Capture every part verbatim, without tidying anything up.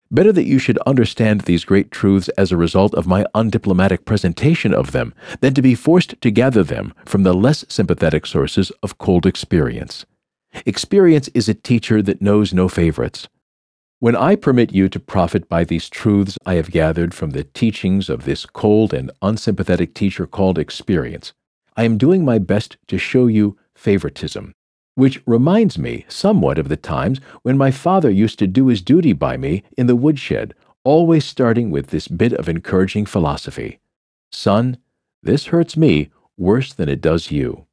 Better that you should understand these great truths as a result of my undiplomatic presentation of them than to be forced to gather them from the less sympathetic sources of cold experience. Experience is a teacher that knows no favorites. When I permit you to profit by these truths I have gathered from the teachings of this cold and unsympathetic teacher called experience, I am doing my best to show you favoritism, which reminds me somewhat of the times when my father used to do his duty by me in the woodshed, always starting with this bit of encouraging philosophy. Son, this hurts me worse than it does you.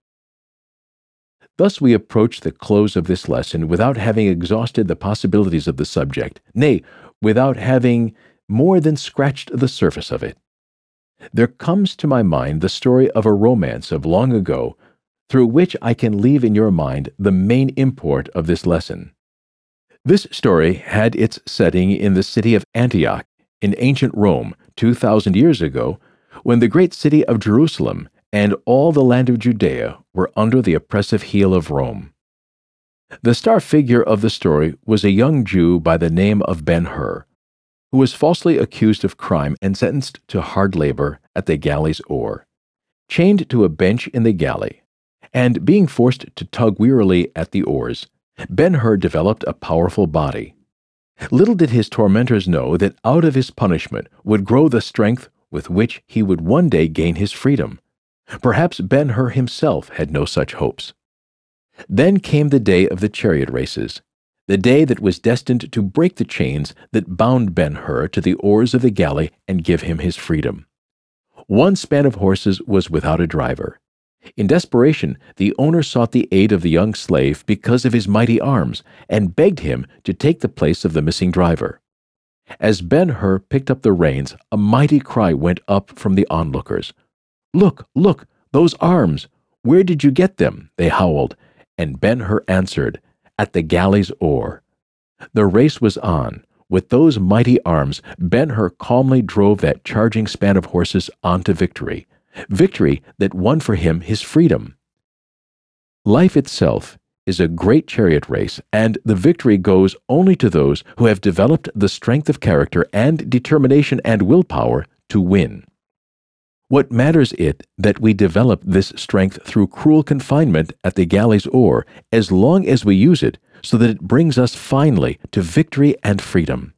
Thus we approach the close of this lesson without having exhausted the possibilities of the subject, nay, without having more than scratched the surface of it. There comes to my mind the story of a romance of long ago, through which I can leave in your mind the main import of this lesson. This story had its setting in the city of Antioch, in ancient Rome, two thousand years ago, when the great city of Jerusalem and all the land of Judea were under the oppressive heel of Rome. The star figure of the story was a young Jew by the name of Ben-Hur, who was falsely accused of crime and sentenced to hard labor at the galley's oar. Chained to a bench in the galley, and being forced to tug wearily at the oars, Ben-Hur developed a powerful body. Little did his tormentors know that out of his punishment would grow the strength with which he would one day gain his freedom. Perhaps Ben-Hur himself had no such hopes. Then came the day of the chariot races, the day that was destined to break the chains that bound Ben-Hur to the oars of the galley and give him his freedom. One span of horses was without a driver. In desperation, the owner sought the aid of the young slave because of his mighty arms, and begged him to take the place of the missing driver. As Ben-Hur picked up the reins, a mighty cry went up from the onlookers. "Look, look, those arms! Where did you get them?" they howled, and Ben-Hur answered, "At the galley's oar." The race was on. With those mighty arms, Ben-Hur calmly drove that charging span of horses on to victory, victory that won for him his freedom. Life itself is a great chariot race, and the victory goes only to those who have developed the strength of character and determination and willpower to win. What matters it that we develop this strength through cruel confinement at the galley's oar, as long as we use it so that it brings us finally to victory and freedom?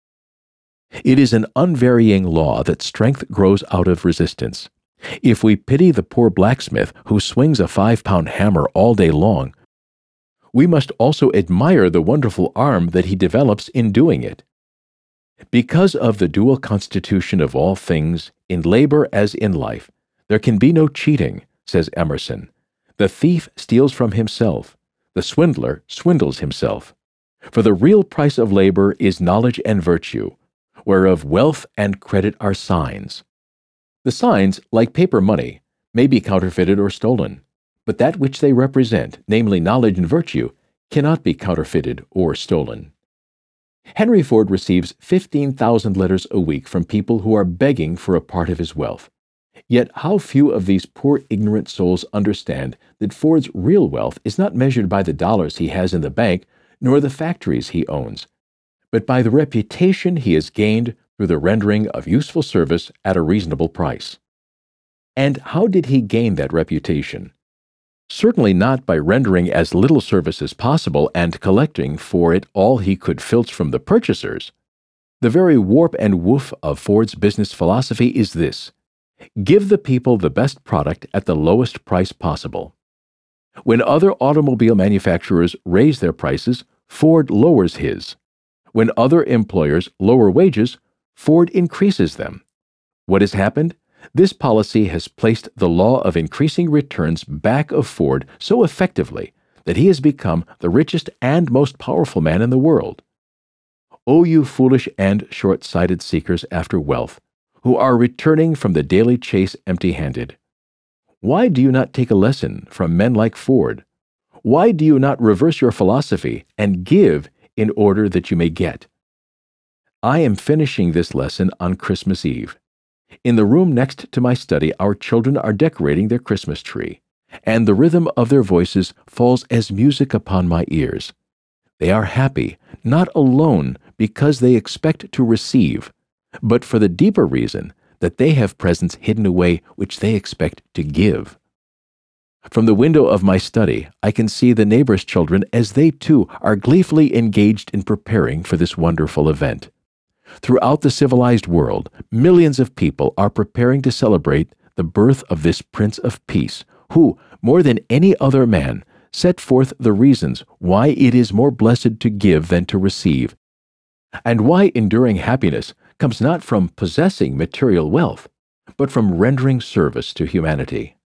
It is an unvarying law that strength grows out of resistance. If we pity the poor blacksmith who swings a five-pound hammer all day long, we must also admire the wonderful arm that he develops in doing it. Because of the dual constitution of all things, in labor as in life, there can be no cheating, says Emerson. The thief steals from himself. The swindler swindles himself. For the real price of labor is knowledge and virtue, whereof wealth and credit are signs. The signs, like paper money, may be counterfeited or stolen, but that which they represent, namely knowledge and virtue, cannot be counterfeited or stolen. Henry Ford receives fifteen thousand letters a week from people who are begging for a part of his wealth. Yet how few of these poor ignorant souls understand that Ford's real wealth is not measured by the dollars he has in the bank, nor the factories he owns, but by the reputation he has gained through the rendering of useful service at a reasonable price. And how did he gain that reputation? Certainly not by rendering as little service as possible and collecting for it all he could filch from the purchasers. The very warp and woof of Ford's business philosophy is this: give the people the best product at the lowest price possible. When other automobile manufacturers raise their prices, Ford lowers his. When other employers lower wages, Ford increases them. What has happened? This policy has placed the law of increasing returns back of Ford so effectively that he has become the richest and most powerful man in the world. O you foolish and short-sighted seekers after wealth, who are returning from the daily chase empty-handed, why do you not take a lesson from men like Ford? Why do you not reverse your philosophy and give in order that you may get? I am finishing this lesson on Christmas Eve. In the room next to my study, our children are decorating their Christmas tree, and the rhythm of their voices falls as music upon my ears. They are happy, not alone because they expect to receive, but for the deeper reason that they have presents hidden away which they expect to give. From the window of my study, I can see the neighbors' children as they too are gleefully engaged in preparing for this wonderful event. Throughout the civilized world, millions of people are preparing to celebrate the birth of this Prince of Peace, who, more than any other man, set forth the reasons why it is more blessed to give than to receive, and why enduring happiness comes not from possessing material wealth, but from rendering service to humanity.